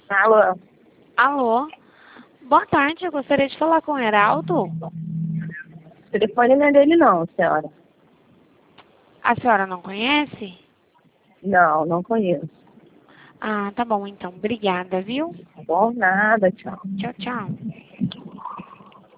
Alô? Alô? Boa tarde, eu gostaria de falar com o Heraldo. O telefone não é dele não, senhora. A senhora não conhece? Não, não conheço. Ah, tá bom então. Obrigada, viu? Tá bom? Nada, tchau. Tchau, tchau.